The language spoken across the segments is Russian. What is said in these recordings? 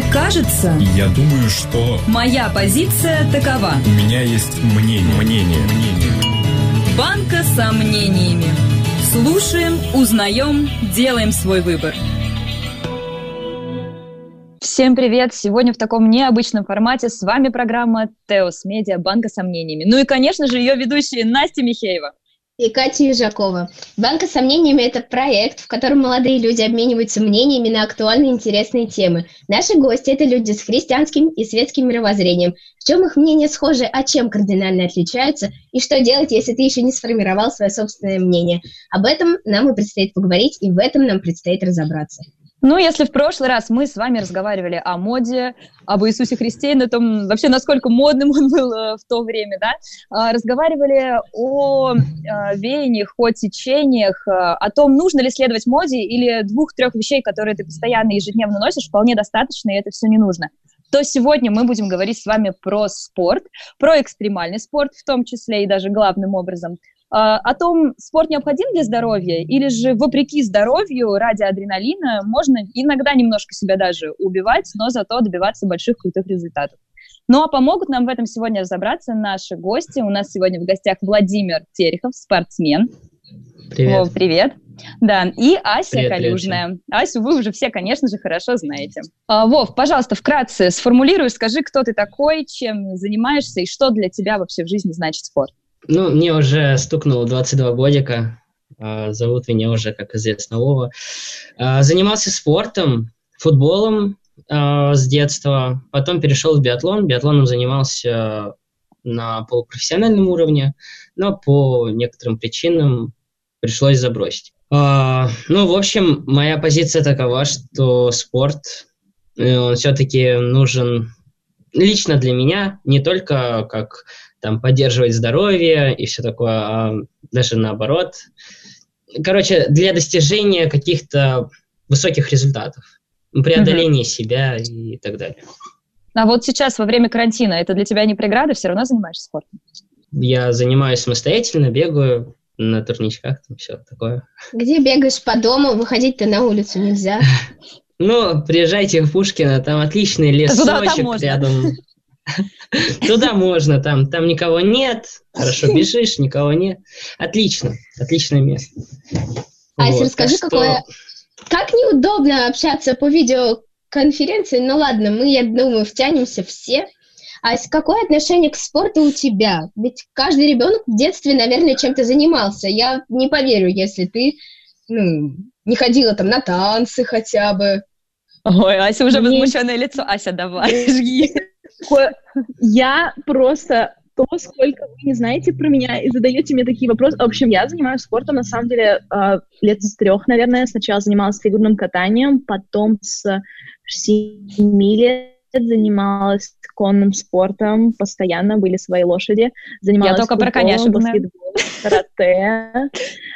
кажется... Я думаю, что... Моя позиция такова. У меня есть мнение. Банка сомнениями. Слушаем, узнаем, делаем свой выбор. Всем привет! Сегодня в таком необычном формате с вами программа «Теос Медиа. Банка сомнениями». Ну и, конечно же, ее ведущие Настя Михеева и Катя Южакова. «Банка сомнениями» — это проект, в котором молодые люди обмениваются мнениями на актуальные и интересные темы. Наши гости — это люди с христианским и светским мировоззрением. В чем их мнения схожи, а чем кардинально отличаются, и что делать, если ты еще не сформировал свое собственное мнение. Об этом нам и предстоит поговорить, и в этом нам предстоит разобраться. Ну, если в прошлый раз мы с вами разговаривали о моде, об Иисусе Христе, на том, вообще, насколько модным он был в то время, да, разговаривали о веяниях, о течениях, о том, нужно ли следовать моде или 2-3 вещей, которые ты постоянно ежедневно носишь, вполне достаточно, и это все не нужно. То сегодня мы будем говорить с вами про спорт, про экстремальный спорт, в том числе и даже главным образом, о том, спорт необходим для здоровья, или же вопреки здоровью, ради адреналина, можно иногда немножко себя даже убивать, но зато добиваться больших крутых результатов. Ну а помогут нам в этом сегодня разобраться наши гости. У нас сегодня в гостях Владимир Терехов, спортсмен. Привет. Вов, привет. Да, и Ася Привет, Калюжная. привет. Асю вы уже все, конечно же, хорошо знаете. Вов, пожалуйста, вкратце сформулируй, скажи, кто ты такой, чем занимаешься и что для тебя вообще в жизни значит спорт. Ну, мне уже стукнуло 22 годика, зовут меня уже, как известно, Вова. Занимался спортом, футболом с детства, потом перешел в биатлон. Биатлоном занимался на полупрофессиональном уровне, но по некоторым причинам пришлось забросить. Ну, в общем, моя позиция такова, что спорт, он все-таки нужен лично для меня, не только как там поддерживать здоровье и все такое, а даже наоборот. Короче, для достижения каких-то высоких результатов, преодоления себя и так далее. А вот сейчас, во время карантина, это для тебя не преграда? Все равно занимаешься спортом? Я занимаюсь самостоятельно, бегаю на турничках, там все такое. Где бегаешь по дому? Выходить-то на улицу нельзя. Ну, приезжайте в Пушкино, там отличный лесочек рядом. Туда можно, там никого нет, хорошо бежишь, никого нет. Отлично, отличное место. Ася, расскажи, как неудобно общаться по видеоконференции. Ну ладно, мы, я думаю, втянемся все. Ася, какое отношение к спорту у тебя? Ведь каждый ребенок в детстве, наверное, чем-то занимался. Я не поверю, если ты не ходила там на танцы хотя бы. Ой, Ася уже возмущенное лицо. Ася, давай, жги. Я просто то, сколько вы не знаете про меня и задаете мне такие вопросы. В общем, я занимаюсь спортом, на самом деле, лет с 3, наверное. Сначала занималась фигурным катанием, потом с 7 лет занималась конным спортом, постоянно были свои лошади. Занималась я только про коня баскетболом, карате.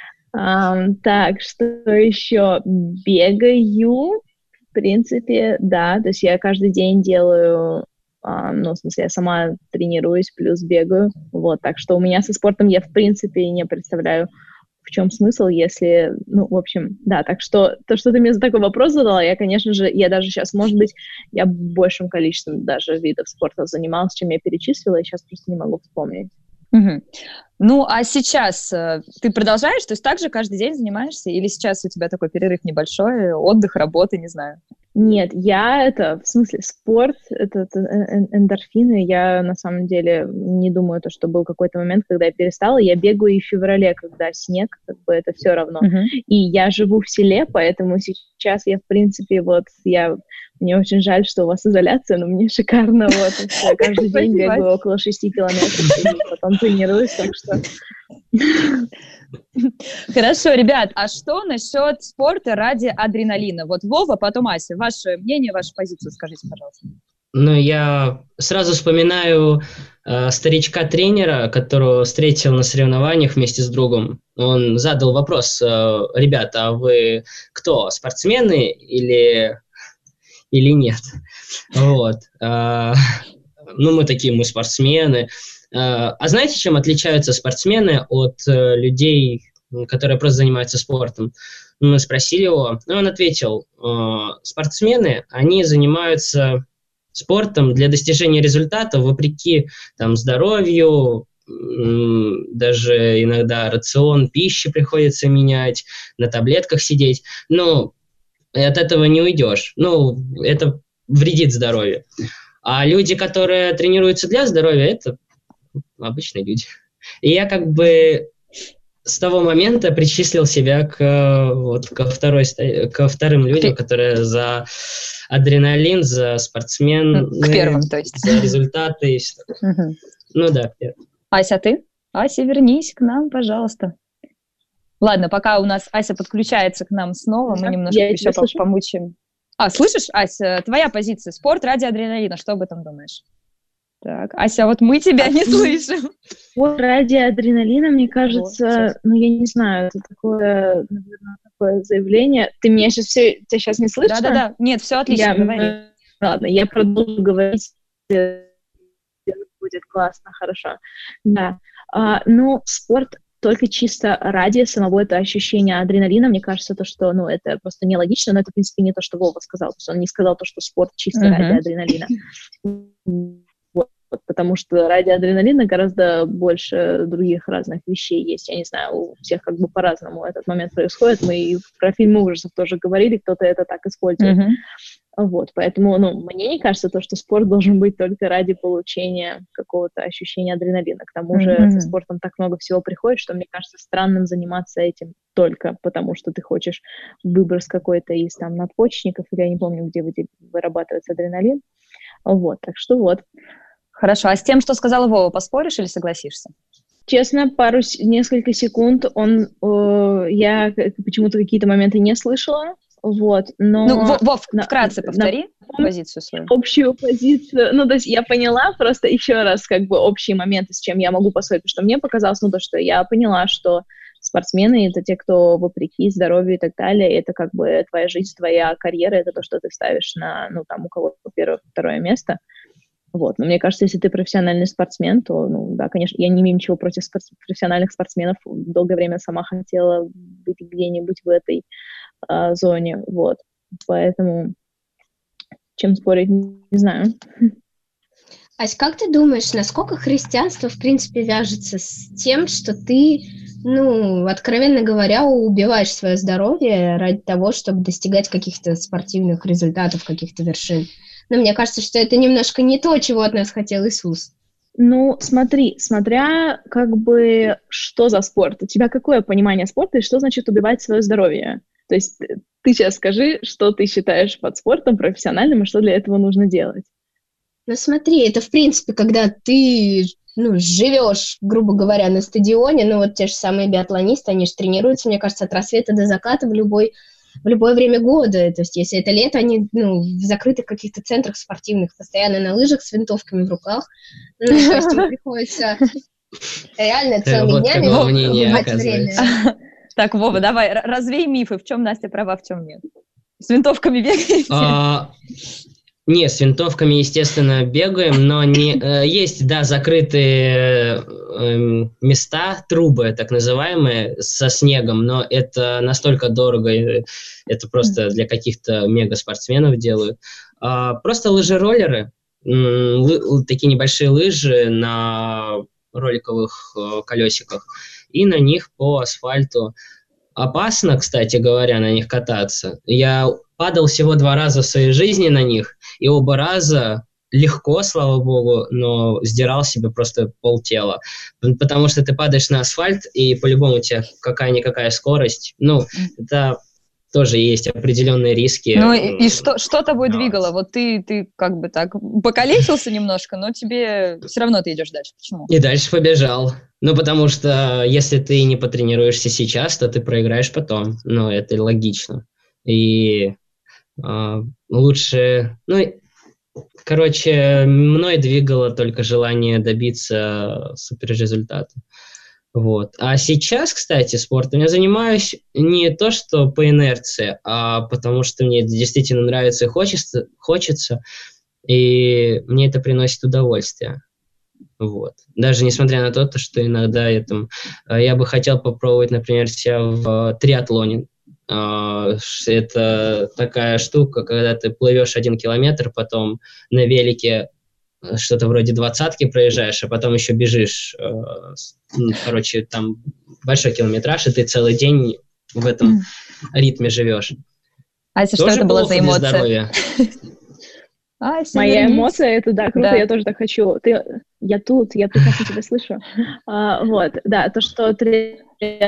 Так, что еще? Бегаю, в принципе, да. То есть я каждый день делаю... ну, в смысле, я сама тренируюсь, плюс бегаю, вот, так что у меня со спортом я, в принципе, не представляю, в чем смысл, если, ну, в общем, да, так что то, что ты мне за такой вопрос задала, я, конечно же, я даже сейчас, может быть, я большим количеством даже видов спорта занималась, чем я перечислила, и сейчас просто не могу вспомнить. Угу. Ну, а сейчас ты продолжаешь, то есть так же каждый день занимаешься, или сейчас у тебя такой перерыв небольшой, отдых, работа, не знаю? Нет, в смысле, спорт, это эндорфины, я на самом деле не думаю, что был какой-то момент, когда я перестала, я бегаю и в феврале, когда снег, как бы это все равно, и я живу в селе, поэтому сейчас я, в принципе, мне очень жаль, что у вас изоляция, но мне шикарно, вот, я каждый день бегаю около 6 километров, и потом тренируюсь, так что... Хорошо, ребят, а что насчет спорта ради адреналина? Вот Вова, потом Ася, ваше мнение, вашу позицию скажите, пожалуйста. Ну, я сразу вспоминаю старичка-тренера, которого встретил на соревнованиях вместе с другом. Он задал вопрос: ребята, а вы кто, спортсмены или нет? Вот. Ну, мы такие, мы спортсмены. А знаете, чем отличаются спортсмены от людей, которые просто занимаются спортом? Мы спросили его, и он ответил, спортсмены, они занимаются спортом для достижения результата вопреки там, здоровью, даже иногда рацион пищи приходится менять, на таблетках сидеть. Но от этого не уйдешь. Ну, это вредит здоровью. А люди, которые тренируются для здоровья, это обычные люди. И я как бы с того момента причислил себя ко вторым людям, которые за адреналин, за спортсмен, к первым, то есть. за результаты. И все. Ну да, первым. Ася, а ты? Ася, вернись к нам, пожалуйста. Ладно, пока у нас Ася подключается к нам снова, мы немножко еще помучаем. Слышишь, Ася, твоя позиция. Спорт ради адреналина. Что об этом думаешь? Так, Ася, вот мы тебя не слышим. Вот ради адреналина, мне кажется, вот, я не знаю, это такое, наверное, такое заявление. Ты меня тебя сейчас не слышишь? Да. Нет, все отлично, говори. Ладно, я продолжу говорить. Будет классно, хорошо. Да. Спорт только чисто ради самого этого ощущения адреналина, мне кажется, что это просто нелогично, но это, в принципе, не то, что Вова сказал. То есть он не сказал то, что спорт чисто ради адреналина. Потому что ради адреналина гораздо больше других разных вещей есть. Я не знаю, у всех как бы по-разному этот момент происходит. Мы и про фильмы ужасов тоже говорили, кто-то это так использует. Вот, поэтому, мне не кажется то, что спорт должен быть только ради получения какого-то ощущения адреналина. К тому же со спортом так много всего приходит, что мне кажется странным заниматься этим только потому, что ты хочешь выброс какой-то из там надпочечников, или я не помню, где вырабатывается адреналин. Вот, так что вот. Хорошо, а с тем, что сказала Вова, поспоришь или согласишься? Честно, несколько секунд я почему-то какие-то моменты не слышала. Вот, но... Вов, вкратце повтори позицию свою. Общую позицию, то есть я поняла просто еще раз как бы общие моменты, с чем я могу поспорить, потому что мне показалось, то, что я поняла, что спортсмены — это те, кто вопреки здоровью и так далее, это как бы твоя жизнь, твоя карьера, это то, что ты ставишь на, у кого-то первое, второе место. Вот, но мне кажется, если ты профессиональный спортсмен, то, да, конечно, я не имею ничего против профессиональных спортсменов, долгое время сама хотела быть где-нибудь в этой зоне, вот, поэтому чем спорить, не знаю. Ась, как ты думаешь, насколько христианство, в принципе, вяжется с тем, что ты, откровенно говоря, убиваешь свое здоровье ради того, чтобы достигать каких-то спортивных результатов, каких-то вершин? Но мне кажется, что это немножко не то, чего от нас хотел Иисус. Смотря как бы что за спорт. У тебя какое понимание спорта и что значит убивать свое здоровье? То есть ты сейчас скажи, что ты считаешь под спортом профессиональным и что для этого нужно делать. Смотри, это в принципе, когда ты живешь, грубо говоря, на стадионе, те же самые биатлонисты, они же тренируются, мне кажется, от рассвета до заката в любое время года. То есть если это лето, они в закрытых каких-то центрах спортивных, постоянно на лыжах с винтовками в руках. То есть им приходится реально целыми днями убивать время. Так, Вова, давай, развей мифы. В чем Настя права, в чем нет? С винтовками бегаете? Нет, с винтовками, естественно, бегаем, но есть, закрытые места, трубы, так называемые, со снегом, но это настолько дорого, это просто для каких-то мегаспортсменов делают. Просто лыжероллеры, такие небольшие лыжи на роликовых колесиках, и на них по асфальту. Опасно, кстати говоря, на них кататься. Я падал всего 2 раза в своей жизни на них, и оба раза легко, слава богу, но сдирал себе просто полтела. Потому что ты падаешь на асфальт, и по-любому у тебя какая-никакая скорость. Это тоже есть определенные риски. И что тобой двигало? Вот ты как бы так покалечился немножко, но тебе все равно ты идешь дальше. Почему? И дальше побежал. Потому что если ты не потренируешься сейчас, то ты проиграешь потом. Это логично. И лучше... мной двигало только желание добиться суперрезультата. Вот. А сейчас, кстати, спортом я занимаюсь не то, что по инерции, а потому что мне это действительно нравится и хочется, и мне это приносит удовольствие. Вот. Даже несмотря на то, что иногда я бы хотел попробовать, например, себя в триатлоне. Это такая штука, когда ты плывешь 1 километр, потом на велике что-то вроде 20-ки проезжаешь, а потом еще бежишь. Короче, там большой километраж, и ты целый день в этом ритме живешь. Ася, что Тоже это была за плохо для эмоция? здоровья. Ася, Моя вернись. эмоция, это да, круто, Да. я тоже так хочу. Я тут, я прекрасно тебя слышу. Вот, да, то, что ты...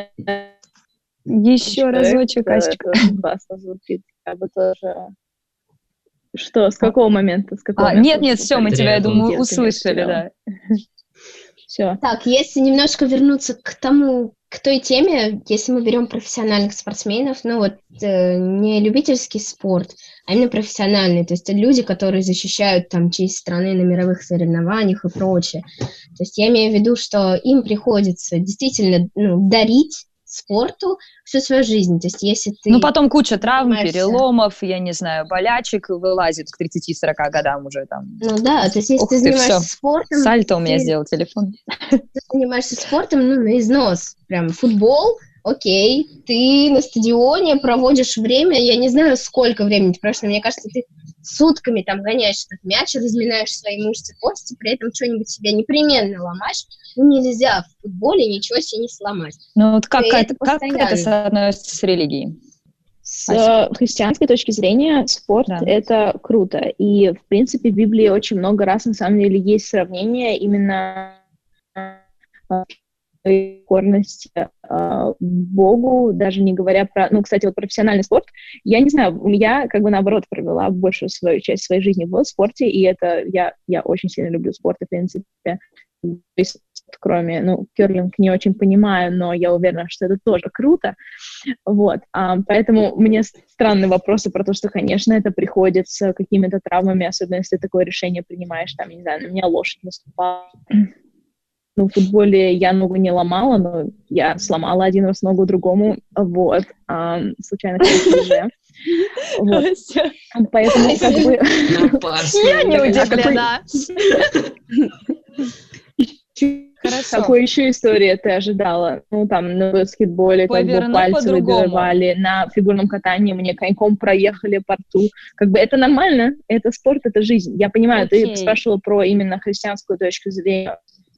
Еще разочек, Асечка. Тоже классно звучит. Я бы тоже... Что, с какого момента? Нет, все, мы тебя, я думаю, Где ты услышали, меня да. Все. Так, если немножко вернуться к той теме, если мы берем профессиональных спортсменов, не любительский спорт, а именно профессиональный, то есть люди, которые защищают там честь страны на мировых соревнованиях и прочее. То есть я имею в виду, что им приходится действительно дарить спорту всю свою жизнь. То есть если ты... потом куча травм, занимаешься- переломов, я не знаю, болячек вылазит к 30-40 годам уже там. то есть если Ух ты ты, занимаешься всё. спортом... Сальто у меня ты- сделал телефон. Ты занимаешься спортом, на износ. Прям футбол, окей, ты на стадионе проводишь время, я не знаю, сколько времени, потому что, мне кажется, ты сутками там гоняешь этот мяч, разминаешь свои мышцы, кости, при этом что-нибудь себе непременно ломаешь. Нельзя в футболе ничего себе не сломать. Как И это это постоянно. соотносится с религией? С христианской точки зрения спорт Да. это круто. И, в принципе, в Библии очень много раз, на самом деле, есть сравнение именно покорности Богу, даже не говоря про... кстати, вот профессиональный спорт, я не знаю, я наоборот провела большую свою часть своей жизни в спорте, и это я очень сильно люблю спорт, в принципе. Кроме, керлинг не очень понимаю, но я уверена, что это тоже круто. Вот. Поэтому мне странные вопросы про то, что, конечно, это приходит с какими-то травмами, особенно если ты такое решение принимаешь, там, не знаю, на меня лошадь наступала. В футболе я ногу не ломала, но я сломала один раз ногу другому, вот, случайно, конечно, вот. Поэтому, Я не удивлена. Хорошо. Какой еще истории ты ожидала? На баскетболе Поверну пальцы по-другому. выбивали, на фигурном катании мне коньком проехали по рту. Это нормально, это спорт, это жизнь. Я понимаю, Окей. ты спрашивала про именно христианскую точку зрения.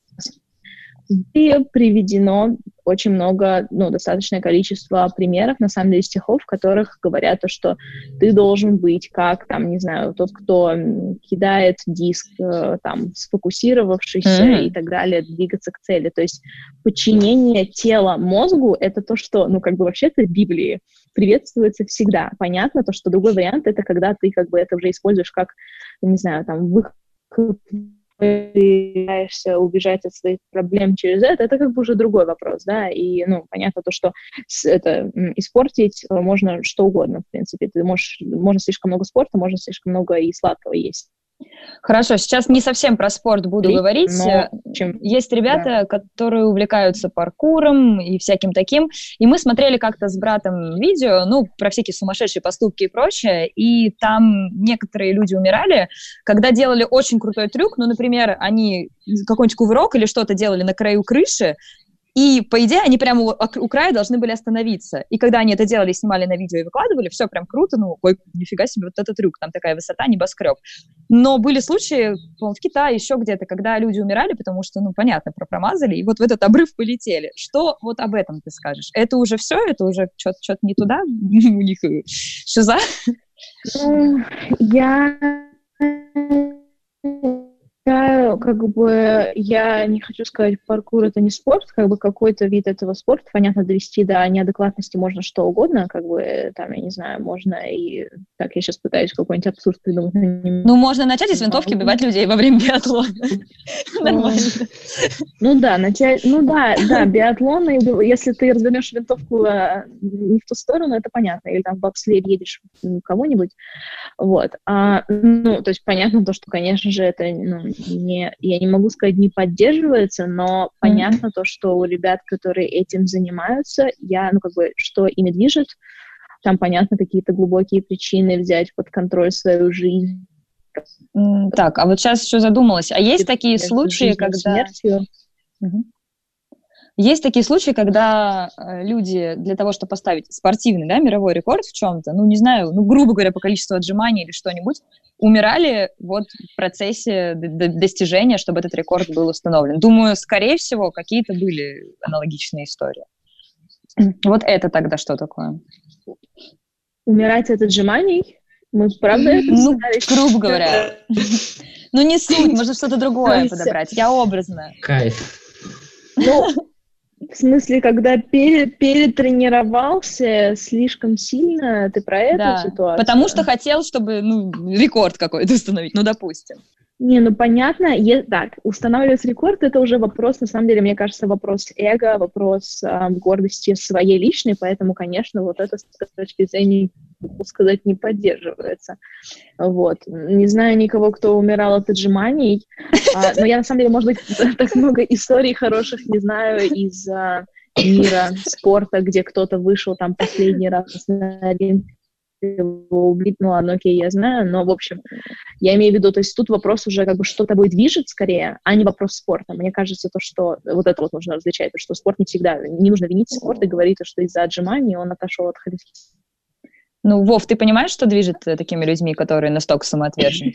И приведено очень много, достаточное количество примеров, на самом деле, стихов, в которых говорят, что ты должен быть как, не знаю, тот, кто кидает диск, сфокусировавшийся и так далее, двигаться к цели. То есть подчинение тела мозгу — это то, что, вообще-то в Библии приветствуется всегда. Понятно, то, что другой вариант — это когда ты это уже используешь как, не знаю, выход, пытаешься убежать от своих проблем через это уже другой вопрос, да, и, понятно то, что это испортить можно что угодно, в принципе, можно слишком много спорта, можно слишком много и сладкого есть. Хорошо, сейчас не совсем про спорт буду говорить. Есть ребята, которые увлекаются паркуром и всяким таким, и мы смотрели как-то с братом видео, про всякие сумасшедшие поступки и прочее, и там некоторые люди умирали, когда делали очень крутой трюк, например, они какой-нибудь кувырок или что-то делали на краю крыши, и, по идее, они прямо у края должны были остановиться. И когда они это делали, снимали на видео и выкладывали, все прям круто, ой, нифига себе, вот этот трюк, там такая высота, небоскреб. Но были случаи, по-моему, в Китае, еще где-то, когда люди умирали, потому что, понятно, промазали, и вот в этот обрыв полетели. Что вот об этом ты скажешь? Это уже все? Это уже что-то не туда? У них шиза? Я не хочу сказать, паркур — это не спорт, какой-то вид этого спорта. Понятно, довести до неадекватности можно что угодно, я не знаю, можно и... Так, я сейчас пытаюсь какой-нибудь абсурд придумать. Можно начать из винтовки убивать людей во время биатлона. Нормально. Да, биатлон, если ты развернешь винтовку не в ту сторону, это понятно, или в бобслее едешь кого-нибудь, вот. То есть понятно то, что, конечно же, это, я не могу сказать, не поддерживается, но понятно то, что у ребят, которые этим занимаются, что ими движет, там, понятно, какие-то глубокие причины взять под контроль свою жизнь. Так, а вот сейчас еще задумалась, а есть такие случаи, когда... Есть такие случаи, когда люди для того, чтобы поставить спортивный, да, мировой рекорд в чем-то, ну, не знаю, ну, грубо говоря, по количеству отжиманий или что-нибудь, умирали вот в процессе достижения, чтобы этот рекорд был установлен. Думаю, скорее всего, какие-то были аналогичные истории. Вот это тогда что такое? Умирать от отжиманий? Мы правда это Ну, грубо говоря. Ну, не суть, можно что-то другое подобрать. Я образно. Кайф. Ну, в смысле, когда перетренировался слишком сильно, ты про эту ситуацию? Потому что хотел, чтобы, ну, рекорд какой-то установить, ну, допустим. Не, ну, понятно, так, устанавливать рекорд, это уже вопрос, на самом деле, мне кажется, вопрос эго, вопрос гордости своей личной, поэтому, конечно, вот это с точки зрения, сказать, не поддерживается. Вот. Не знаю никого, кто умирал от отжиманий, но я, на самом деле, может быть, так много историй хороших не знаю из мира спорта, где кто-то вышел там последний раз на Олимпиаду, его убить, ну ладно, окей, я знаю, но, в общем, я имею в виду, то есть тут вопрос уже как бы что тобой движет скорее, а не вопрос спорта. Мне кажется, то, что вот это вот нужно различать, потому что спорт не всегда, не нужно винить спорт и говорить, что из-за отжиманий он отошел от Христа. Ну, Вов, ты понимаешь, что движет такими людьми, которые настолько самоотвержены?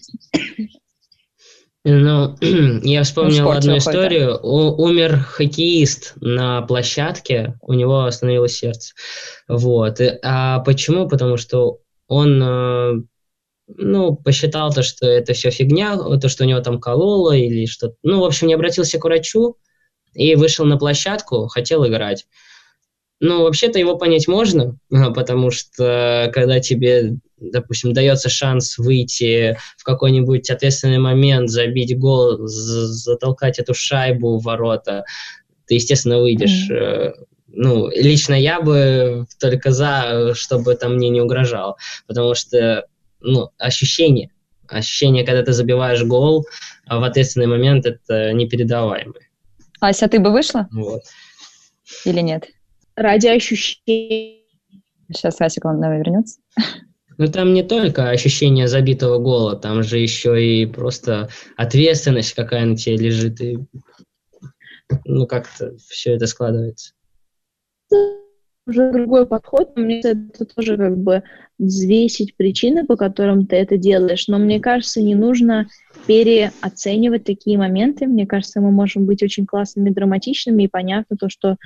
Ну, я вспомнил одну историю. Умер хоккеист на площадке, у него остановилось сердце. Вот. А почему? Потому что он, посчитал то, что это все фигня, то, что у него там кололо или что-то. Ну, в общем, не обратился к врачу и вышел на площадку, хотел играть. Ну, вообще-то его понять можно, потому что когда тебе, допустим, дается шанс выйти в какой-нибудь ответственный момент, забить гол, затолкать эту шайбу в ворота, ты, естественно, выйдешь. Ну, лично я бы только за, чтобы это мне не угрожало, потому что, ощущение, когда ты забиваешь гол в ответственный момент, это непередаваемое. Ася, ты бы вышла? Вот. Или нет? Ради ощущений. Сейчас Ася к вам, наверное, вернется. Ну, там не только ощущение забитого гола, там же еще и просто ответственность, какая на тебе лежит, и как-то все это складывается. Уже другой подход, мне это тоже как бы взвесить причины, по которым ты это делаешь, но мне кажется, не нужно переоценивать такие моменты. Мне кажется, мы можем быть очень классными, драматичными, и понятно то, что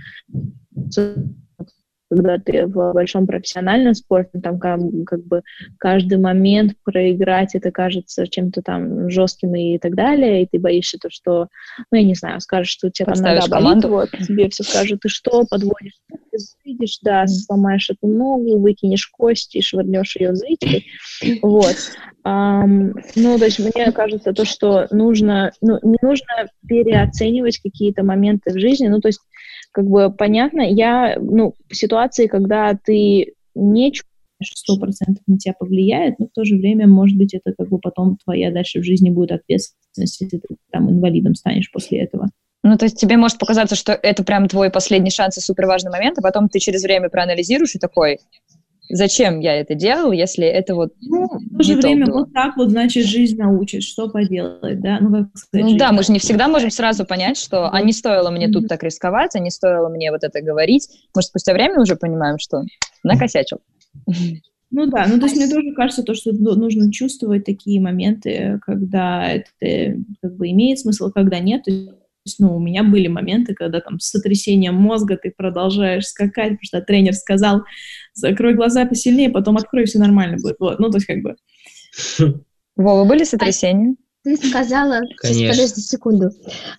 когда ты в большом профессиональном спорте, там как бы каждый момент проиграть, это кажется чем-то там жестким и так далее, и ты боишься то, что, я не знаю, скажешь, что у тебя там нога болит, вот, тебе все скажут, ты что, подводишь, ты выйдешь, да, сломаешь эту ногу, выкинешь кости и швырнешь ее в зрителей, вот. То есть мне кажется, то, что не нужно переоценивать какие-то моменты в жизни, то есть как бы понятно, в ситуации, когда ты не чувствуешь, 100% на тебя повлияет, но в то же время, может быть, это как бы потом твоя дальше в жизни будет ответственность, если ты там инвалидом станешь после этого. Ну, то есть тебе может показаться, что это прям твой последний шанс и суперважный момент, а потом ты через время проанализируешь и такой, зачем я это делал, если это вот в то же время вот так вот, значит, жизнь научит, что поделать, да? Как сказать, да, мы же не всегда можем сразу понять, что не стоило мне тут так рисковать, не стоило мне вот это говорить. Мы же спустя время уже понимаем, что накосячил. То есть мне тоже кажется, то, что нужно чувствовать такие моменты, когда это как бы имеет смысл, когда нет. То есть, у меня были моменты, когда там с сотрясением мозга ты продолжаешь скакать, потому что тренер сказал, закрой глаза посильнее, потом открой, все нормально будет. Вот, то есть как бы... Вова, были сотрясения? Ты сказала... Конечно. Подожди секунду.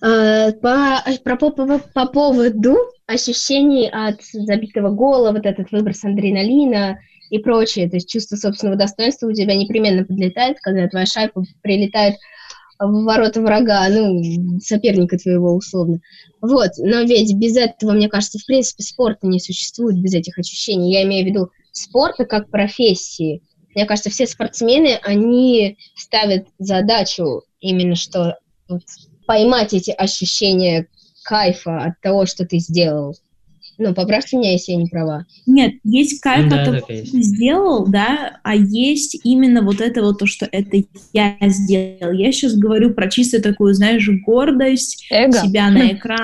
По поводу ощущений от забитого гола, вот этот выброс адреналина и прочее, то есть чувство собственного достоинства у тебя непременно подлетает, когда твоя шайба прилетает в ворота врага, соперника твоего условно. Вот, но ведь без этого, мне кажется, в принципе, спорта не существует без этих ощущений. Я имею в виду спорта как профессии. Мне кажется, все спортсмены, они ставят задачу именно что поймать эти ощущения кайфа от того, что ты сделал. Поправьте меня, если я не права. Нет, есть кайф от того, что ты сделал, да, а есть именно вот это вот то, что это я сделал. Я сейчас говорю про чисто такую, знаешь, гордость, эго. себя на экран,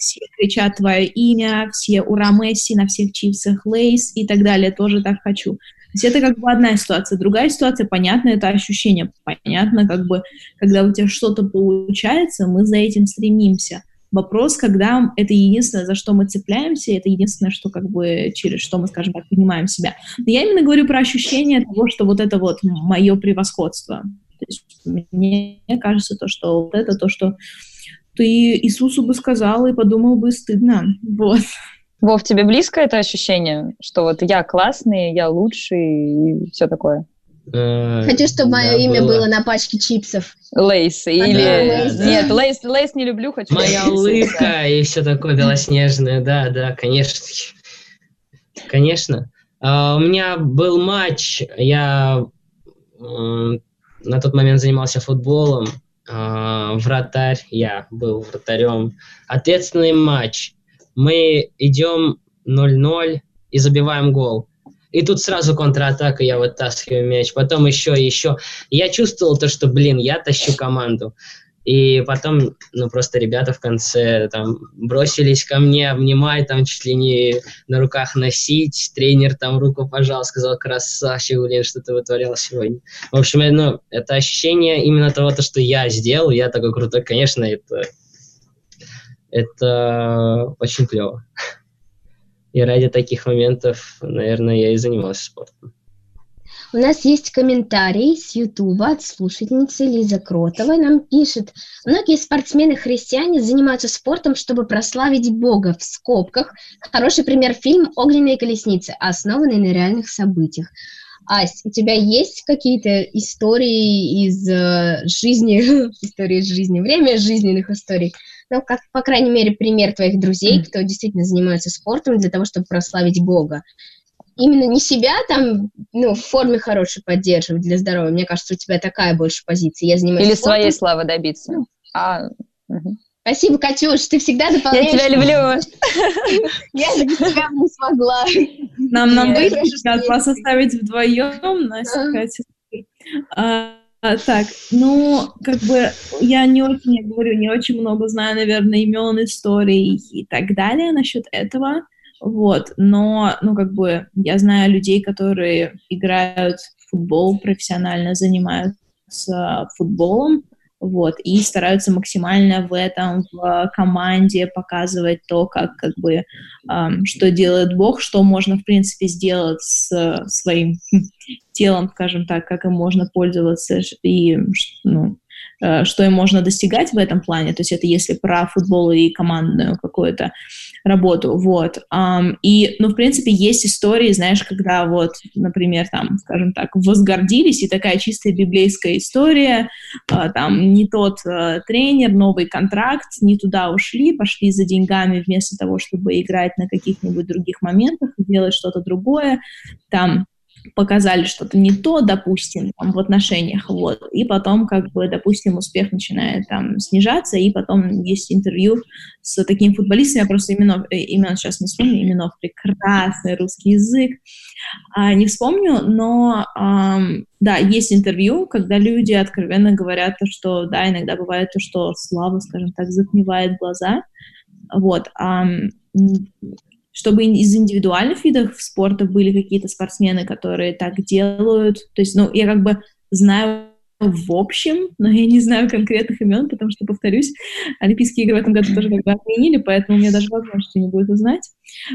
все кричат твое имя, все «Ура, Месси» на всех чипсах, Лейс и так далее, тоже так хочу. То есть это как бы одна ситуация. Другая ситуация, понятно, это ощущение. Понятно, как бы, когда у тебя что-то получается, мы за этим стремимся. Вопрос, когда это единственное, за что мы цепляемся, это единственное, что как бы через что мы, скажем так, понимаем себя. Но я именно говорю про ощущение того, что вот это вот мое превосходство. То есть мне кажется, то, что вот это то, что ты Иисусу бы сказал и подумал бы стыдно. Вот. Вов, тебе близко это ощущение, что вот я классный, я лучший и все такое? Хочу, чтобы мое имя было на пачке чипсов. Лейс. Или... Нет, Лейс не люблю, хочу... Моя улыбка и все такое белоснежное, да, конечно. Конечно. У меня был матч, я на тот момент занимался футболом, вратарь, я был вратарем. Ответственный матч. Мы идем 0-0 и забиваем гол. И тут сразу контратака, я вытаскиваю мяч, потом еще. Я чувствовал то, что, я тащу команду. И потом, просто ребята в конце там бросились ко мне, обнимать, там чуть ли не на руках носить. Тренер там руку пожал, сказал: красавчик, что ты вытворял сегодня. В общем, это ощущение именно того, что я сделал, я такой крутой, конечно, это очень клево. И ради таких моментов, наверное, я и занимался спортом. У нас есть комментарий с Ютуба от слушательницы Лизы Кротовой. Нам пишет: многие спортсмены-христиане занимаются спортом, чтобы прославить Бога. В скобках хороший пример фильм «Огненные колесницы», основанный на реальных событиях. Ась, у тебя есть какие-то истории из жизни, время жизненных историй? Как, по крайней мере, пример твоих друзей, кто действительно занимается спортом для того, чтобы прославить Бога. Именно не себя там, в форме хорошей поддерживать для здоровья. Мне кажется, у тебя такая больше позиция. Я занимаюсь или спортом. своей славы добиться. Спасибо, Катюш, ты всегда дополняешь. Я тебя люблю. Я же без тебя не смогла. Нам выйти сейчас вас оставить вдвоем, Настя, Катя. Так, я не очень много знаю, наверное, имен, историй и так далее насчет этого, но, я знаю людей, которые играют в футбол, профессионально занимаются футболом, и стараются максимально в команде показывать то, что делает Бог, что можно, в принципе, сделать с своим телом, скажем так, как им можно пользоваться и, что им можно достигать в этом плане. То есть это если про футбол и командную какую-то работу, в принципе, есть истории, знаешь, когда например, там, скажем так, возгордились, и такая чистая библейская история, там, не тот тренер, новый контракт, не туда ушли, пошли за деньгами вместо того, чтобы играть на каких-нибудь других моментах, делать что-то другое, там, показали что-то не то, допустим, там, в отношениях, и потом, допустим, успех начинает там снижаться, и потом есть интервью с таким футболистом, я просто именно сейчас не вспомню, именно прекрасный русский язык, не вспомню, но, да, есть интервью, когда люди откровенно говорят, что, да, иногда бывает то, что слава, скажем так, затмевает глаза, чтобы из индивидуальных видов спорта были какие-то спортсмены, которые так делают. То есть, я знаю в общем, но я не знаю конкретных имен, потому что, повторюсь, Олимпийские игры в этом году тоже отменили, поэтому у меня даже возможности не будет узнать.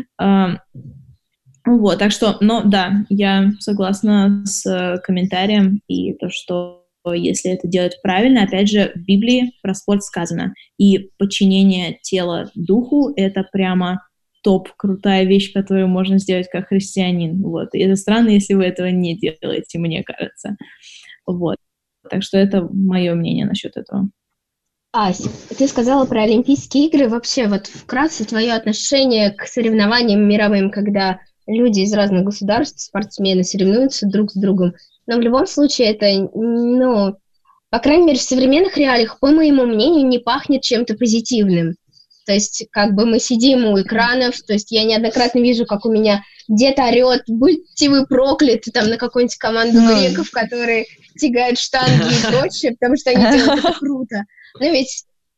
Так что, да, я согласна с комментарием, и то, что если это делать правильно, опять же, в Библии про спорт сказано, и подчинение тела духу — это прямо крутая вещь, которую можно сделать как христианин. И это странно, если вы этого не делаете, мне кажется. Так что это мое мнение насчет этого. Ась, ты сказала про Олимпийские игры. Вообще, вкратце твое отношение к соревнованиям мировым, когда люди из разных государств, спортсмены, соревнуются друг с другом. Но в любом случае это, по крайней мере, в современных реалиях, по моему мнению, не пахнет чем-то позитивным. То есть, мы сидим у экранов, то есть я неоднократно вижу, как у меня дед орет: будьте вы прокляты, там, на какую-нибудь команду греков, которые тягают штанги и прочее, потому что они делают это круто. Но ведь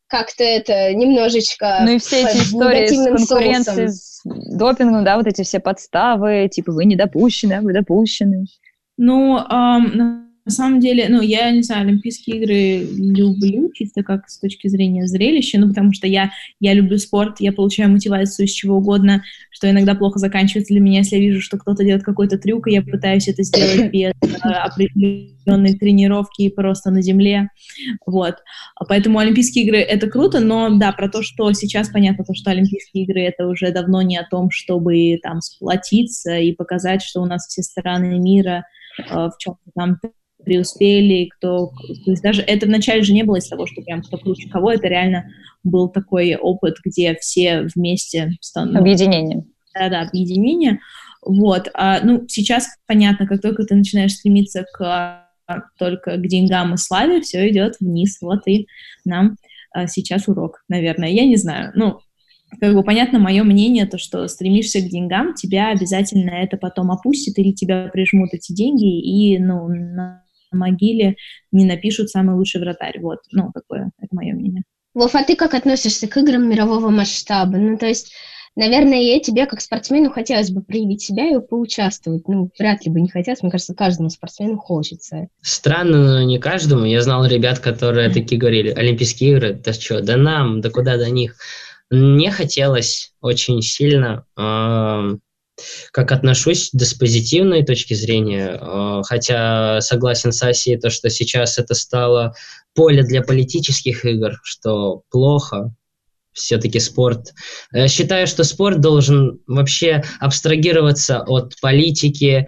как-то это немножечко Ну и все эти истории с негативным конкуренцией, соусом. с допингом, да, вот эти все подставы, типа вы не допущены, а вы допущены. Ну, на самом деле, ну, я не знаю, Олимпийские игры люблю, чисто как с точки зрения зрелища, ну, потому что я люблю спорт, я получаю мотивацию из чего угодно, что иногда плохо заканчивается для меня, если я вижу, что кто-то делает какой-то трюк, и я пытаюсь это сделать без определенной тренировки просто на земле, вот. Поэтому Олимпийские игры — это круто, но, да, про то, что сейчас понятно, то, что Олимпийские игры — это уже давно не о том, чтобы там сплотиться и показать, что у нас все страны мира в чем-то там преуспели, то есть даже это вначале же не было из того, что прям кто круче кого, это реально был такой опыт, где все вместе... Объединение. Да, объединение. Вот. Ну, сейчас понятно, как только ты начинаешь стремиться только к деньгам и славе, все идет вниз. Вот и нам сейчас урок, наверное. Я не знаю. Ну, как бы понятно мое мнение, то, что стремишься к деньгам, тебя обязательно это потом опустит, или тебя прижмут эти деньги, и, ну, на могиле не напишут «самый лучший вратарь». Вот, ну, такое, это мое мнение. Вов, а ты как относишься к играм мирового масштаба? Ну, то есть, наверное, тебе, как спортсмену, хотелось бы проявить себя и поучаствовать. Ну, вряд ли бы не хотелось. Мне кажется, каждому спортсмену хочется. Странно, но не каждому. Я знал ребят, которые такие говорили: Олимпийские игры, да что, да нам, да куда до них. Мне хотелось очень сильно, как отношусь, да с позитивной точки зрения, хотя согласен с Асей, то, что сейчас это стало поле для политических игр, что плохо. Все-таки спорт. Я считаю, что спорт должен вообще абстрагироваться от политики.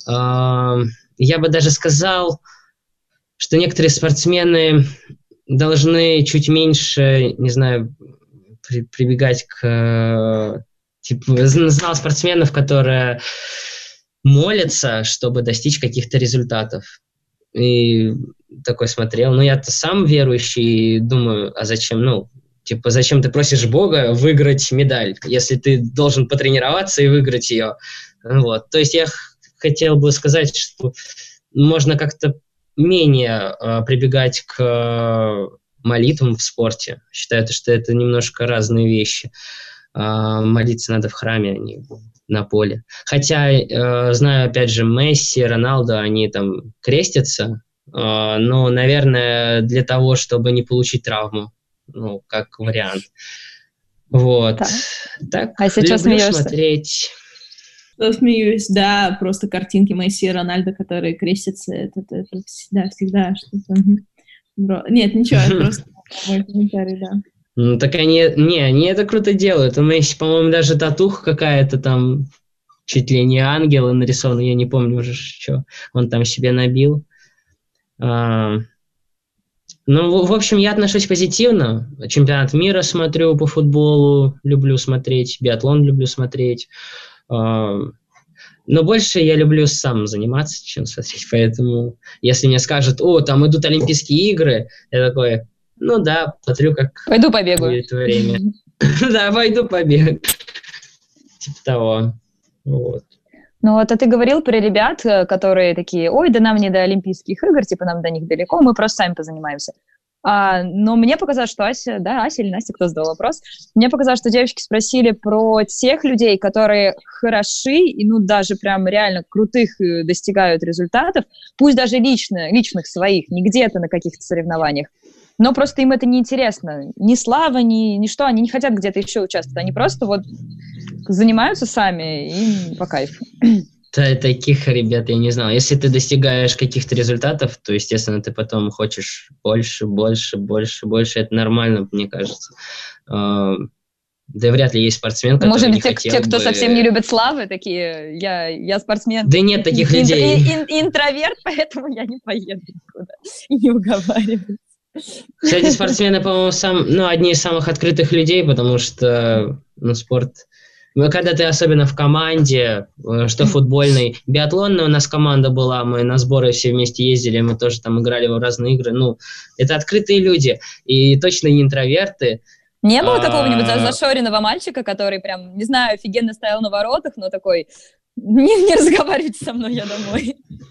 Я бы даже сказал, что некоторые спортсмены должны чуть меньше, не знаю, прибегать к... Типа, знал спортсменов, которые молятся, чтобы достичь каких-то результатов. И такой смотрел. Ну, я-то сам верующий, и думаю, а зачем, ну, типа, зачем ты просишь Бога выиграть медаль, если ты должен потренироваться и выиграть ее? Вот. То есть я хотел бы сказать, что можно как-то менее прибегать к молитвам в спорте. Считаю, что это немножко разные вещи. Молиться надо в храме, а не на поле. Хотя, знаю, опять же, Месси, Роналдо, они там крестятся, но, наверное, для того, чтобы не получить травму, ну, как вариант. Вот. Так, а сейчас люблю смеешься? Смотреть. Смеюсь, да, просто картинки Месси и Рональдо, которые крестятся, это всегда что-то... Нет, ничего, это просто мой комментарий, да. Ну, так они это круто делают. У Месси, по-моему, даже татуха какая-то там, чуть ли не ангелы нарисованы, я не помню уже, что он там себе набил. Ну, в общем, я отношусь позитивно. Чемпионат мира смотрю по футболу, люблю смотреть, биатлон люблю смотреть. Но больше я люблю сам заниматься, чем смотреть. Поэтому, если мне скажут: о, там идут Олимпийские игры, я такой: ну да, смотрю, как пойду побегаю. будет время. Да, пойду побегаю. Типа того. Вот. Ну вот, а ты говорил про ребят, которые такие: ой, да нам не до Олимпийских игр, типа нам до них далеко, мы просто сами позанимаемся. Но мне показалось, что Ася или Настя, кто задал вопрос, мне показалось, что девочки спросили про тех людей, которые хороши и, ну, даже прям реально крутых достигают результатов, пусть даже личных своих, не где-то на каких-то соревнованиях, но просто им это не интересно. Ни слава, ни что, они не хотят где-то еще участвовать, они просто вот занимаются сами, им по кайфу. Таких ребят я не знал. Если ты достигаешь каких-то результатов, то, естественно, ты потом хочешь больше. Это нормально, мне кажется. Да вряд ли есть спортсмен, который может быть, не хотел бы... те, кто совсем не любит славы, такие: я спортсмен. Да нет таких людей. Интроверт, поэтому я не поеду никуда. И не уговариваю. Кстати, спортсмены, по-моему, одни из самых открытых людей, потому что, спорт... Когда ты особенно в команде, что футбольной, биатлонная у нас команда была, мы на сборы все вместе ездили, мы тоже там играли в разные игры. Это открытые люди, и точно не интроверты. Не было какого-нибудь зашоренного мальчика, который прям, не знаю, офигенно стоял на воротах, но такой: Не разговаривайте со мной, я домой.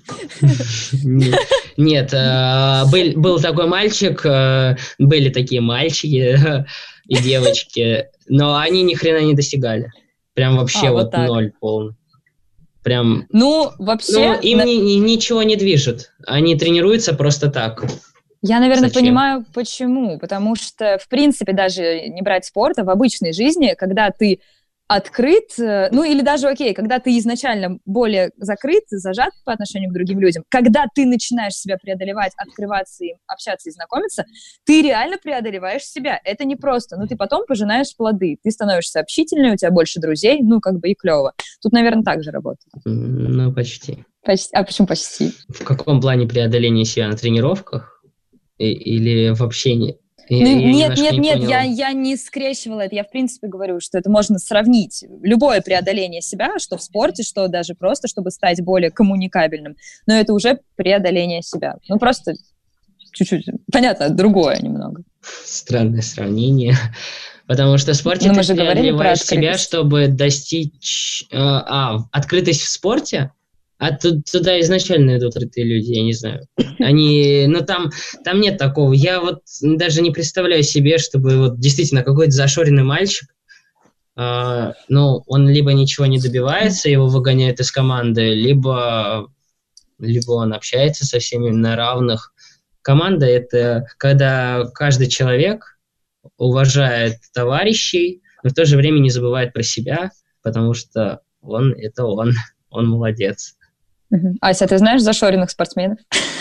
Нет, был такой мальчик, были такие мальчики и девочки, но они ни хрена не достигали. Прям вообще вот ноль полный. Прям... Ну, вообще... Ну, им ничего не движет. Они тренируются просто так. Я, наверное, Зачем? понимаю, почему. Потому что, в принципе, даже не брать спорта, в обычной жизни, когда ты открыт, ну или даже окей, когда ты изначально более закрыт, зажат по отношению к другим людям, когда ты начинаешь себя преодолевать, открываться им, общаться и знакомиться, ты реально преодолеваешь себя. Это не просто, но ты потом пожинаешь плоды, ты становишься общительнее, у тебя больше друзей, ну как бы и клево. Тут, наверное, так же работает. Ну, почти. А почему почти? В каком плане преодоления себя? На тренировках? Или в общении? Нет, я не скрещивала это. Я, в принципе, говорю, что это можно сравнить. Любое преодоление себя, что в спорте, что даже просто, чтобы стать более коммуникабельным. Но это уже преодоление себя. Ну, просто чуть-чуть, понятно, другое немного. Странное сравнение. Потому что в спорте ты преодолеваешь себя, чтобы достичь... открытость в спорте? А туда изначально идут открытые люди, я не знаю. Ну там нет такого. Я вот даже не представляю себе, чтобы вот действительно какой-то зашоренный мальчик, ну, он либо ничего не добивается, его выгоняют из команды, либо он общается со всеми на равных. Команда — это когда каждый человек уважает товарищей, но в то же время не забывает про себя, потому что он молодец. Ася, ты знаешь зашоренных спортсменов?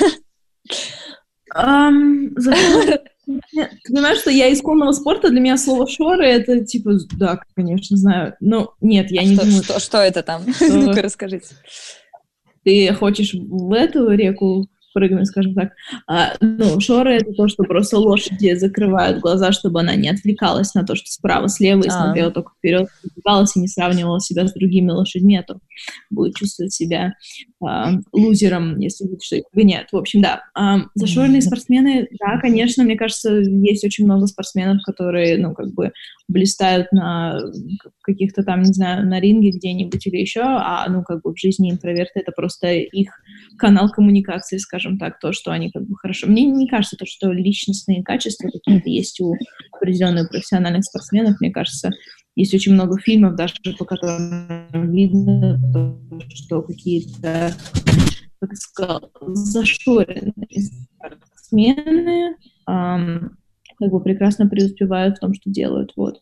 Ты понимаешь, что я из конного спорта, для меня слово «шоры» — это типа, да, конечно, знаю. Но нет, я не думаю. Что это там? Ну-ка, расскажите. Ты хочешь в эту реку прыгнуть, скажем так. Ну, шоры — это то, что просто лошади закрывают глаза, чтобы она не отвлекалась на то, что справа, слева, и смотрела только вперед, отвлекалась и не сравнивала себя с другими лошадьми, а то будет чувствовать себя лузером, если будет что-то гоняют. В общем, да. Зашоренные спортсмены, да, конечно, мне кажется, есть очень много спортсменов, которые, ну, как бы блистают на каких-то там, не знаю, на ринге где-нибудь или еще, ну, как бы в жизни интроверты — это просто их канал коммуникации, скажем так, то, что они как бы хорошо... Мне не кажется, то, что личностные качества какие-то есть у определенных профессиональных спортсменов. Мне кажется, есть очень много фильмов, даже по которым видно, что какие-то, как я сказала, зашоренные спортсмены как бы прекрасно преуспевают в том, что делают. Вот.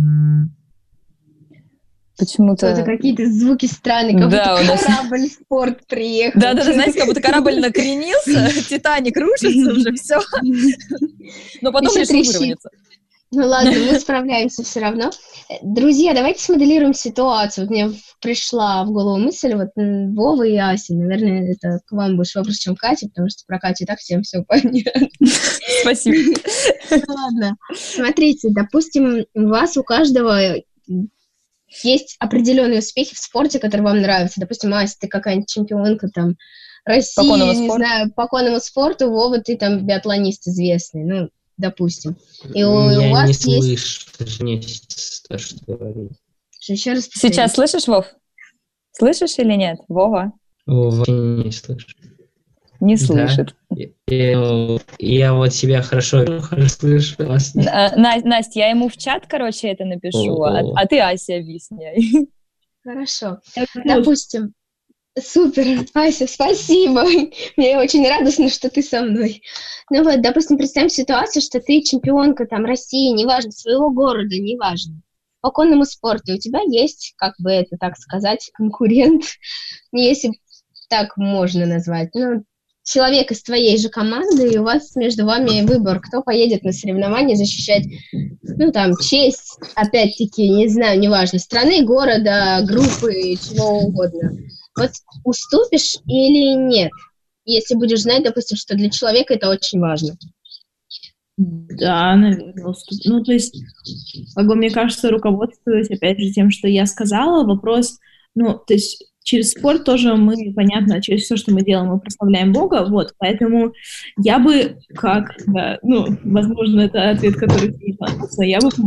Почему-то... Это какие-то звуки странные, как будто корабль в порт приехал. Да, знаете, как будто корабль накренился, Титаник рушится уже, все. Но потом решил выровняться. Ну ладно, мы справляемся все равно. Друзья, давайте смоделируем ситуацию. Вот мне пришла в голову мысль, вот Вова и Ася, наверное, это к вам больше вопрос, чем Катя, потому что про Катю и так всем все понятно. Спасибо. Ладно, смотрите, допустим, у вас у каждого есть определенные успехи в спорте, которые вам нравятся. Допустим, Ася, ты какая-нибудь чемпионка там России, не знаю, по конному спорту, Вова, ты там биатлонист известный, ну, допустим. И у вас не есть... то, что говорить. Еще раз повторю. Сейчас слышишь, Вов? Слышишь или нет, Вова? Вова не слышу. Не слышит. Я вот себя хорошо слышу. Настя, я ему в чат, короче, это напишу, а ты Асе объясняй. Хорошо. Допустим, супер, Ася, спасибо. Мне очень радостно, что ты со мной. Ну вот, допустим, представим ситуацию, что ты чемпионка там России, неважно, своего города, неважно, по конному спорту. У тебя есть, как бы это так сказать, конкурент, если так можно назвать, ну, человек из твоей же команды, и у вас между вами выбор, кто поедет на соревнования защищать, ну, там, честь, опять-таки, не знаю, неважно, страны, города, группы, чего угодно. Вот уступишь или нет? Если будешь знать, допустим, что для человека это очень важно. Да, наверное, уступлю. Ну, то есть, как бы, мне кажется, руководствуясь, опять же, тем, что я сказала, вопрос, ну, то есть, через спорт тоже мы, понятно, через все, что мы делаем, мы прославляем Бога, вот, поэтому я бы, возможно, это ответ, который не понравился, я бы по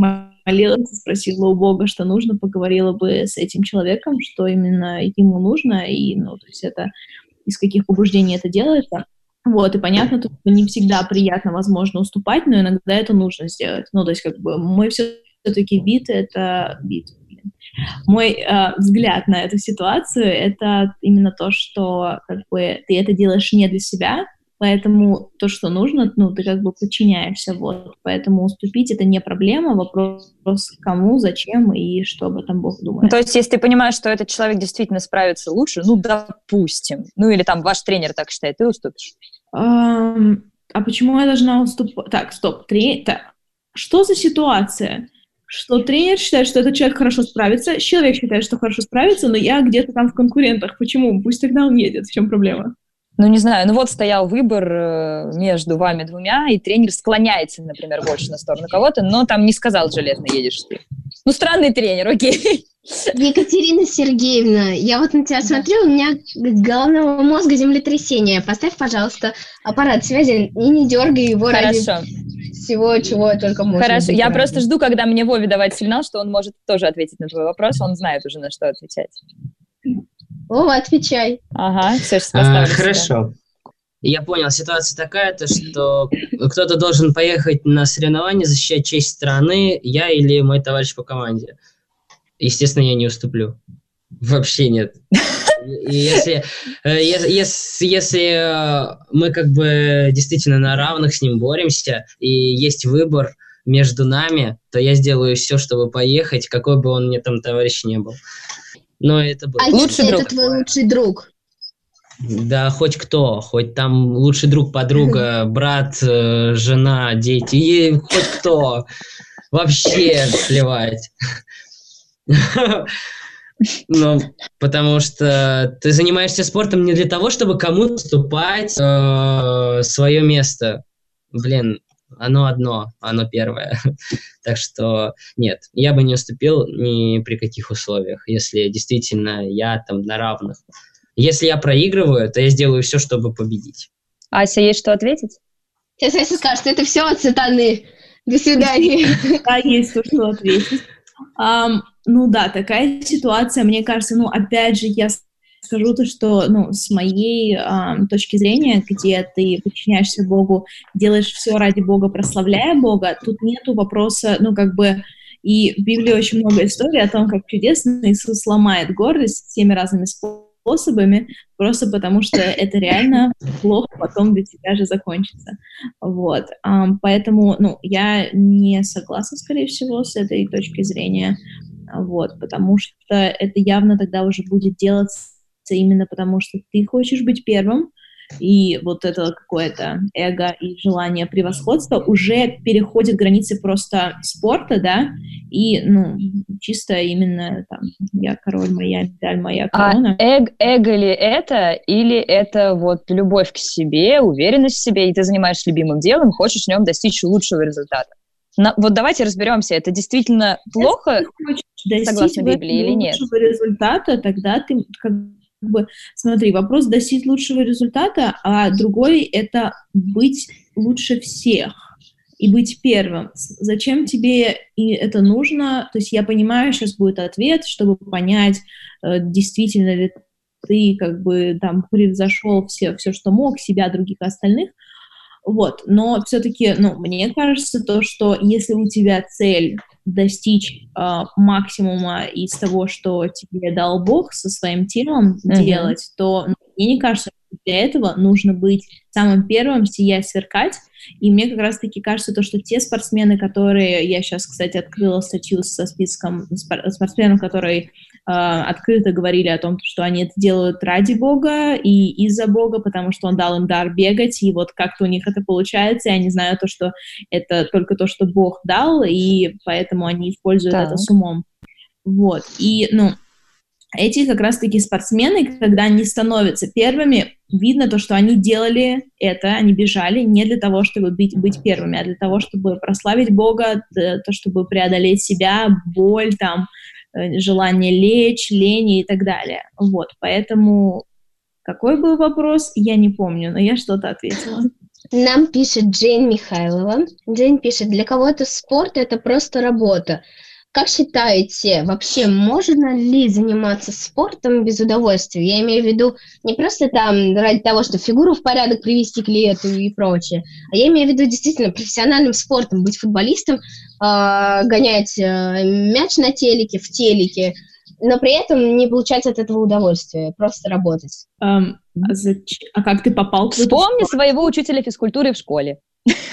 помолилась, спросила у Бога, что нужно, поговорила бы с этим человеком, что именно ему нужно, и, ну, то есть это из каких побуждений это делается. Вот, и понятно, что не всегда приятно, возможно, уступать, но иногда это нужно сделать. Ну, то есть, как бы, мой все-таки мой взгляд на эту ситуацию — это именно то, что, как бы, ты это делаешь не для себя, поэтому то, что нужно, ну, ты как бы подчиняешься, вот. Поэтому уступить — это не проблема, вопрос кому, зачем и что об этом Бог думает. То есть, если ты понимаешь, что этот человек действительно справится лучше, ну, допустим, ну, или там ваш тренер так считает, ты уступишь. А почему я должна уступать? Так, стоп, так. Что за ситуация? Что тренер считает, что этот человек хорошо справится, человек считает, что хорошо справится, но я где-то там в конкурентах. Почему? Пусть тогда он едет. В чем проблема? Ну, не знаю, ну вот стоял выбор между вами двумя, и тренер склоняется, например, больше на сторону кого-то, но там не сказал железно, едешь ты. Ну, странный тренер, окей. Екатерина Сергеевна, я вот на тебя смотрю, у меня головного мозга землетрясение. Поставь, пожалуйста, аппарат связи и не дергай его ради всего, чего только можно. Хорошо, я просто жду, когда мне Вове давать сигнал, что он может тоже ответить на твой вопрос, он знает уже, на что отвечать. Вова, отвечай. Ага, все, сейчас поставлю. Хорошо. Я понял, ситуация такая, то, что кто-то должен поехать на соревнования, защищать честь страны, я или мой товарищ по команде. Естественно, я не уступлю. Вообще нет. И если мы как бы действительно на равных с ним боремся, и есть выбор между нами, то я сделаю все, чтобы поехать, какой бы он мне там товарищ не был. Но это был лучший друг. Это твой лучший друг? Да, хоть кто, хоть там лучший друг, подруга, брат, жена, дети, и хоть кто. Вообще плевать. Ну, потому что ты занимаешься спортом не для того, чтобы кому-то уступать свое место. Блин, оно одно, оно первое. Так что нет, я бы не уступил ни при каких условиях, если действительно я там на равных. Если я проигрываю, то я сделаю все, чтобы победить. Ася, есть что ответить? Сейчас Ася скажет, это все от сатаны. До свидания. Да, есть что ответить. Ну да, такая ситуация, мне кажется, ну опять же, я скажу то, что, ну, с моей точки зрения, где ты подчиняешься Богу, делаешь все ради Бога, прославляя Бога, тут нету вопроса, ну, как бы, и в Библии очень много историй о том, как чудесно Иисус ломает гордость всеми разными способами, просто потому что это реально плохо потом для тебя же закончится. Вот. Поэтому, ну, я не согласна, скорее всего, с этой точки зрения, вот, потому что это явно тогда уже будет делаться именно потому, что ты хочешь быть первым, и вот это какое-то эго и желание превосходства уже переходит границы просто спорта, да, и, ну, чисто именно там я король, моя медаль, моя корона. Эго ли это, или это вот любовь к себе, уверенность в себе, и ты занимаешься любимым делом, хочешь в нем достичь лучшего результата? Вот давайте разберемся, это действительно плохо, согласно Библии, или нет? Лучшего результата, тогда ты как бы, смотри, вопрос достичь лучшего результата, а другой — это быть лучше всех и быть первым. Зачем тебе это нужно? То есть я понимаю, сейчас будет ответ, чтобы понять, действительно ли ты как бы там превзошел все, что мог, себя, других, остальных. Вот, но все-таки, ну, мне кажется, то, что если у тебя цель достичь максимума из того, что тебе дал Бог со своим телом делать, то мне не кажется, что для этого нужно быть самым первым, сиять, сверкать. И мне как раз-таки кажется то, что те спортсмены, которые... Я сейчас, кстати, открыла статью со списком спортсменов, которые открыто говорили о том, что они это делают ради Бога и из-за Бога, потому что Он дал им дар бегать, и вот как-то у них это получается, и они знают то, что это только то, что Бог дал, и поэтому они используют это с умом. Вот. И, ну, эти как раз-таки спортсмены, когда они становятся первыми, видно то, что они делали это, они бежали не для того, чтобы быть первыми, а для того, чтобы прославить Бога, то, чтобы преодолеть себя, боль, там, желание лечь, лень и так далее. Вот, поэтому какой был вопрос, я не помню, но я что-то ответила. Нам пишет Джейн Михайлова. Джейн пишет, для кого-то спорт – это просто работа. Как считаете, вообще можно ли заниматься спортом без удовольствия? Я имею в виду не просто там ради того, чтобы фигуру в порядок привести к лету и прочее, а я имею в виду действительно профессиональным спортом, быть футболистом, гонять мяч на телеке, в телеке, но при этом не получать от этого удовольствия, просто работать. А как ты попал? Вспомни своего учителя физкультуры в школе.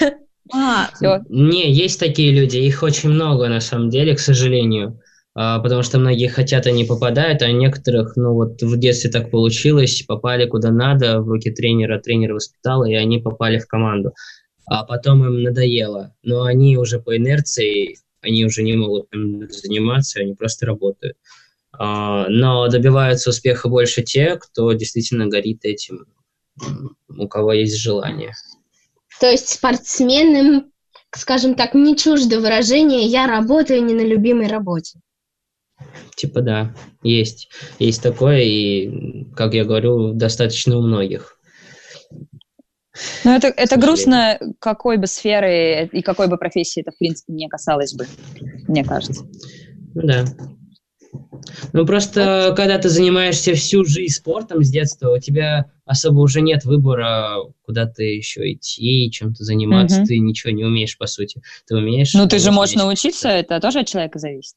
Все. Не, есть такие люди, их очень много на самом деле, к сожалению, потому что многие хотят, они попадают, а некоторых, ну вот в детстве так получилось, попали куда надо, в руки тренера, тренер воспитал, и они попали в команду, а потом им надоело, но они уже по инерции, они уже не могут заниматься, они просто работают, но добиваются успеха больше те, кто действительно горит этим, у кого есть желание. То есть спортсменам, скажем так, не чуждо выражение «я работаю не на любимой работе». Типа да, есть такое, и, как я говорю, достаточно у многих. Ну, это грустно, какой бы сферы и какой бы профессии это, в принципе, не касалось бы, мне кажется. Да. Ну, просто, когда ты занимаешься всю жизнь спортом с детства, у тебя особо уже нет выбора, куда-то еще идти, чем-то заниматься. Ты ничего не умеешь, по сути. Ты умеешь... Ну, ты же можешь научиться, это тоже от человека зависит.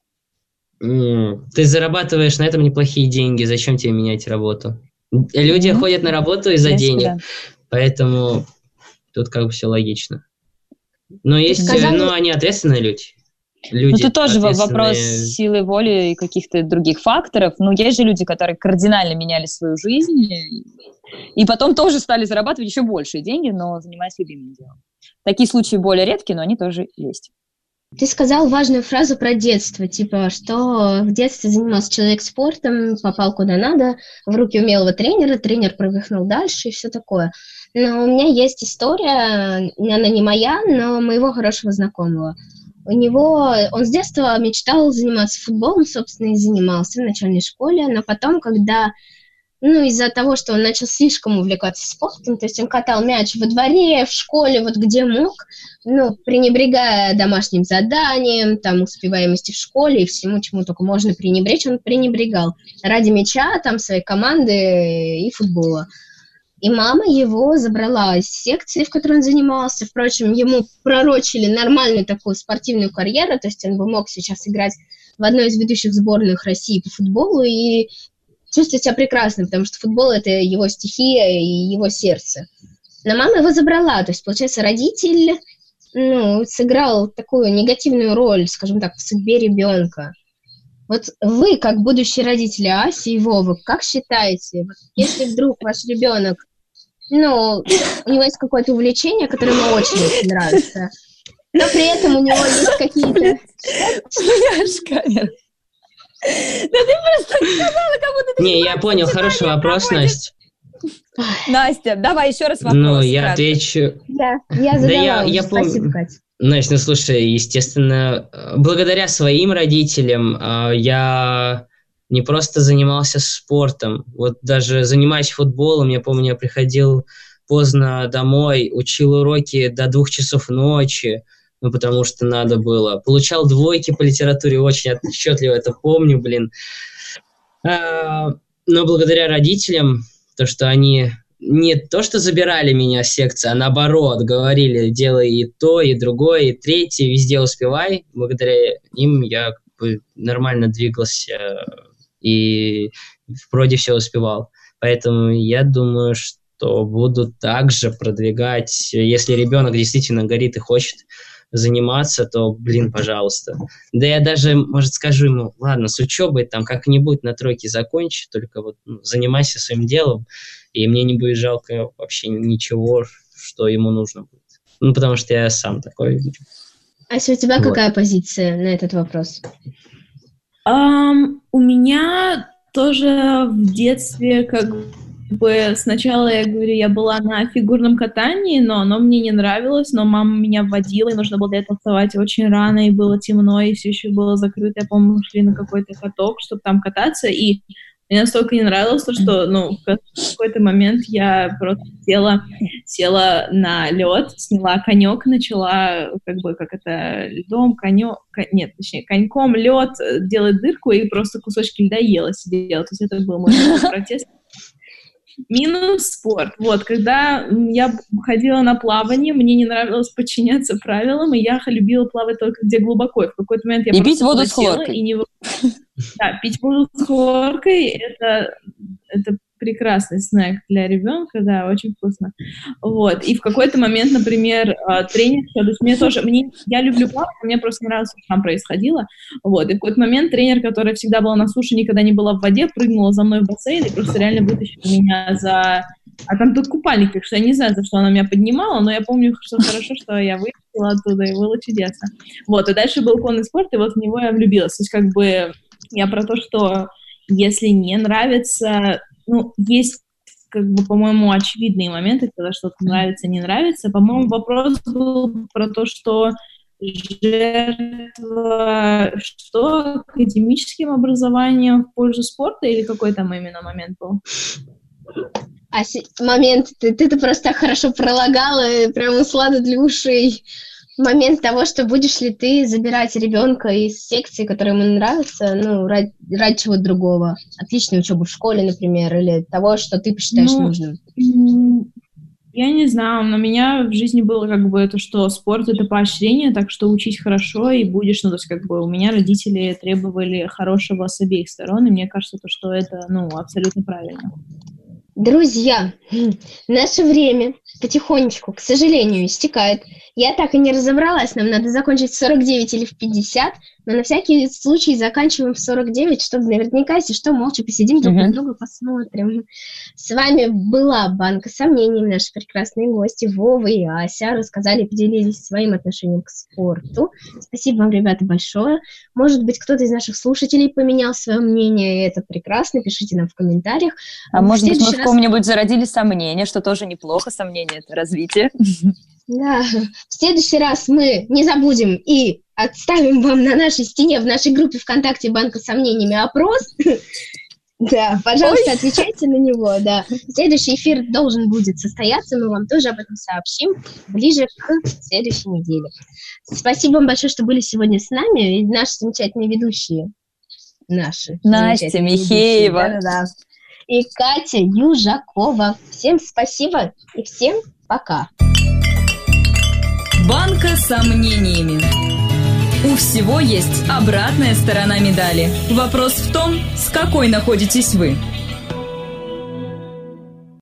Ты зарабатываешь на этом неплохие деньги, зачем тебе менять работу? Люди ходят на работу из-за денег, поэтому тут как бы все логично. Но есть, они ответственные люди. Ну, это тоже вопрос силы воли и каких-то других факторов. Ну, есть же люди, которые кардинально меняли свою жизнь и потом тоже стали зарабатывать еще большие деньги, но занимаясь любимым делом. Такие случаи более редкие, но они тоже есть. Ты сказал важную фразу про детство, типа, что в детстве занимался человек спортом, попал куда надо, в руки умелого тренера, тренер пропихнул дальше и все такое. Но у меня есть история, она не моя, но моего хорошего знакомого. Он с детства мечтал заниматься футболом, собственно, и занимался в начальной школе, но потом, когда, из-за того, что он начал слишком увлекаться спортом, то есть он катал мяч во дворе, в школе, вот где мог, пренебрегая домашним заданием, там, успеваемости в школе и всему, чему только можно пренебречь, он пренебрегал ради мяча, там, своей команды и футбола. И мама его забрала из секции, в которой он занимался. Впрочем, ему пророчили нормальную такую спортивную карьеру, то есть он бы мог сейчас играть в одной из ведущих сборных России по футболу и чувствовать себя прекрасно, потому что футбол – это его стихия и его сердце. Но мама его забрала, то есть, получается, родитель сыграл такую негативную роль, скажем так, в судьбе ребенка. Вот вы, как будущие родители Ася и Вовы, как считаете, если вдруг ваш ребенок, у него есть какое-то увлечение, которое ему очень нравится, но при этом у него есть какие-то... Да ты просто сказала, как будто ты... Не, я понял, хороший вопрос, Настя. Настя, давай еще раз вопрос. Я отвечу... Да, я задала уже, спасибо, Катя. Настя, слушай, естественно, благодаря своим родителям я не просто занимался спортом, вот даже занимаясь футболом, я помню, я приходил поздно домой, учил уроки до 2 часов ночи, потому что надо было. Получал 2 по литературе, очень отчетливо это помню, Но благодаря родителям, то, что они не то, что забирали меня с секции, а наоборот, говорили, делай и то, и другое, и третье, везде успевай. Благодаря им я нормально двигался и вроде все успевал. Поэтому я думаю, что буду также продвигать, если ребенок действительно горит и хочет заниматься, то, пожалуйста. Да я даже, может, скажу ему, ладно, с учебой там как-нибудь на 3 закончи, только занимайся своим делом, и мне не будет жалко вообще ничего, что ему нужно будет. Потому что я сам такой. Ася, у тебя какая позиция на этот вопрос? У меня тоже в детстве сначала, я говорю, я была на фигурном катании, но оно мне не нравилось, но мама меня водила, и нужно было для этого вставать очень рано, и было темно, и все еще было закрыто. Я, по-моему, мы шли на какой-то каток, чтобы там кататься, и Мне настолько не нравилось, что, в какой-то момент я просто села на лед, сняла конек, начала, льдом, коньком лед, делать дырку и просто кусочки льда ела, сидела. То есть это был мой протест. Минус спорт. Вот, когда я ходила на плавание, мне не нравилось подчиняться правилам, и я любила плавать только где глубоко. И в какой-то момент я и пить воду с хлоркой. Да, пить воду с хлоркой — это прекрасный снэк для ребенка, да, очень вкусно. Вот, и в какой-то момент, например, тренер, то есть я люблю плавать, мне просто не нравилось, что там происходило, вот, и в какой-то момент тренер, которая всегда была на суше, никогда не была в воде, прыгнула за мной в бассейн и просто реально вытащила меня за... А там тут купальник, так что я не знаю, за что она меня поднимала, но я помню, что хорошо, что я вылетела оттуда, и было чудесно. Вот, и дальше был конный спорт, и вот в него я влюбилась. То есть я про то, что если не нравится... есть, по-моему, очевидные моменты, когда что-то нравится, не нравится. По-моему, вопрос был про то, что жертва академическим образованием в пользу спорта, или какой там именно момент был? Момент, ты просто хорошо пролагала, прямо сладко для ушей. Момент того, что будешь ли ты забирать ребенка из секции, которая ему нравится, ради чего-то другого. Отличной учебы в школе, например, или того, что ты посчитаешь нужным. Я не знаю, но у меня в жизни было это, что спорт — это поощрение, так что учись хорошо и будешь, то есть у меня родители требовали хорошего с обеих сторон, и мне кажется, что это, абсолютно правильно. Друзья, наше время потихонечку, к сожалению, истекает. Я так и не разобралась, нам надо закончить в 49 или в 50, но на всякий случай заканчиваем в 49, чтобы наверняка, если что, молча посидим друг на друга, посмотрим. С вами была Банка сомнений, наши прекрасные гости Вова и Ася рассказали, поделились своим отношением к спорту. Спасибо вам, ребята, большое. Может быть, кто-то из наших слушателей поменял свое мнение, и это прекрасно, пишите нам в комментариях. А может быть, мы в ком-нибудь зародили сомнения, что тоже неплохо, сомнение — это развитие. Да, в следующий раз мы не забудем и отставим вам на нашей стене, в нашей группе ВКонтакте «Банка с сомнениями» опрос. Да, пожалуйста, отвечайте на него, да. Следующий эфир должен будет состояться, мы вам тоже об этом сообщим ближе к следующей неделе. Спасибо вам большое, что были сегодня с нами, и наши замечательные ведущие. Настя Михеева. Да. И Катя Южакова. Всем спасибо и всем пока. Банка с сомнениями. У всего есть обратная сторона медали. Вопрос в том, с какой находитесь вы.